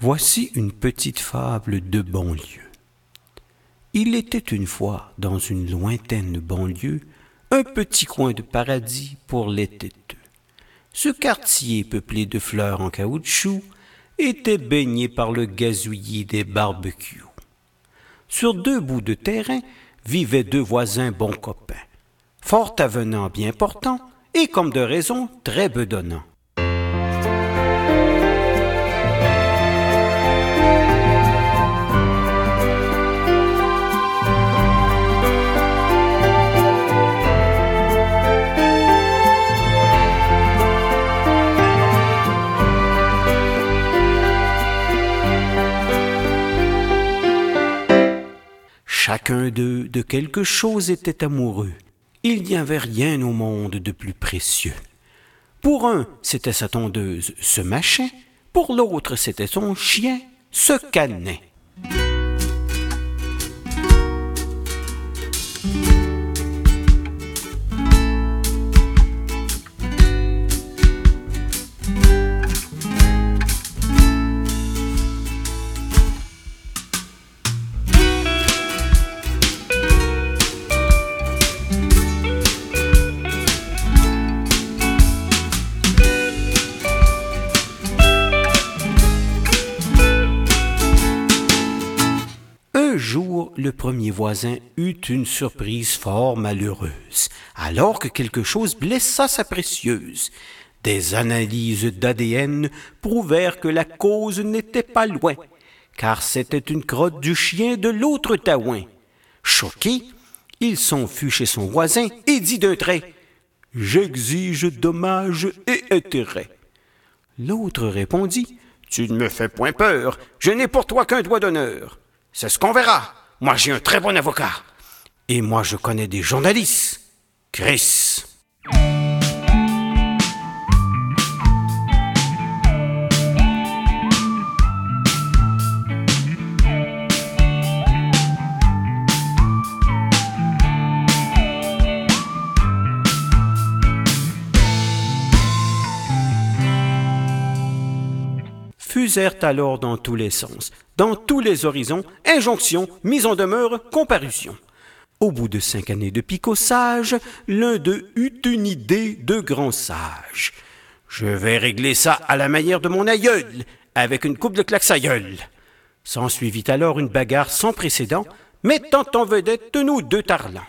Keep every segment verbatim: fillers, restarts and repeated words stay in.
Voici une petite fable de banlieue. Il était une fois, dans une lointaine banlieue, un petit coin de paradis pour les têteux. Ce quartier, peuplé de fleurs en caoutchouc, était baigné par le gazouillis des barbecues. Sur deux bouts de terrain vivaient deux voisins bons copains, fort avenants bien portants et, comme de raison, très bedonnants. Chacun d'eux de quelque chose était amoureux. Il n'y avait rien au monde de plus précieux. Pour un, c'était sa tondeuse, ce machin. Pour l'autre, c'était son chien, ce canet. Un jour, le premier voisin eut une surprise fort malheureuse, alors que quelque chose blessa sa précieuse. Des analyses d'A D N prouvèrent que la cause n'était pas loin, car c'était une crotte du chien de l'autre taouin. Choqué, il s'enfuit chez son voisin et dit d'un trait « J'exige dommages et intérêts. » L'autre répondit « Tu ne me fais point peur, je n'ai pour toi qu'un doigt d'honneur. C'est ce qu'on verra. Moi, j'ai un très bon avocat. Et moi, je connais des journalistes. Chris. » Fusèrent alors dans tous les sens, dans tous les horizons, injonctions, mise en demeure, comparution. Au bout de cinq années de picossage, l'un d'eux eut une idée de grand sage. « Je vais régler ça à la manière de mon aïeul, avec une coupe de claques à gueule. » S'ensuivit alors une bagarre sans précédent, mettant en vedette nos deux tarlans.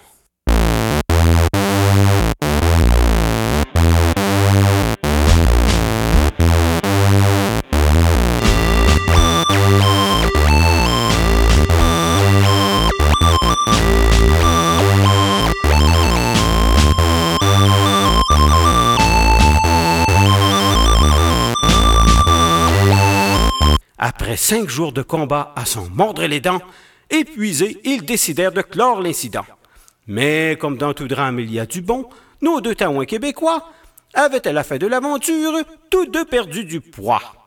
Après cinq jours de combat à s'en mordre les dents, épuisés, ils décidèrent de clore l'incident. Mais comme dans tout drame il y a du bon, nos deux taouins québécois avaient à la fin de l'aventure tous deux perdu du poids.